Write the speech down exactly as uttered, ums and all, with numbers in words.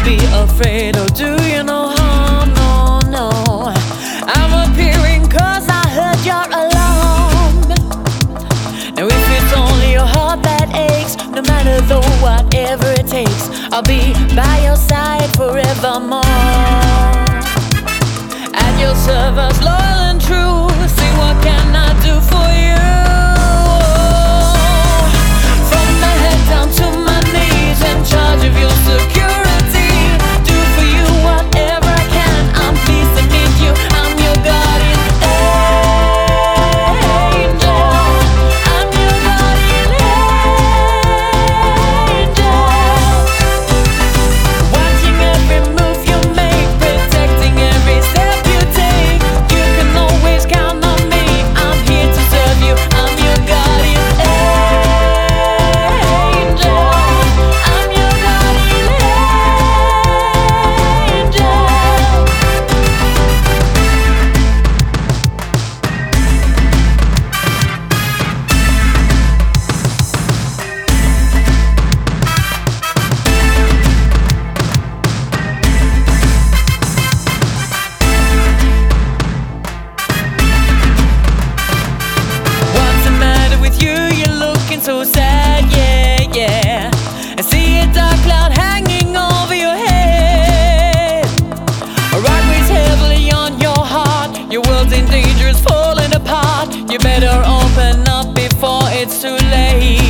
be afraid, or do you no harm? No, no. I'm appearing cause I heard your alarm. Now if it's only your heart that aches, no matter though, whatever it takes, I'll be by your side forevermore. At your service, loyal and true. See, what can I do for you? From the head down to my knees, in charge of your security. Do for you whatever I can. I'm pleased to meet you. I'm your guardian angel. I'm your guardian angel. Watching every move you make, protecting every step you take. You can always count on me. I'm here to serve you. I'm your guardian angel. I'm your guardian angel. What's the matter with you? You're looking so sad, yeah, yeah. I see a dark cloud hanging over your head. A rock weighs heavily on your heart. Your world's in danger, it's falling apart. You better open up before it's too late.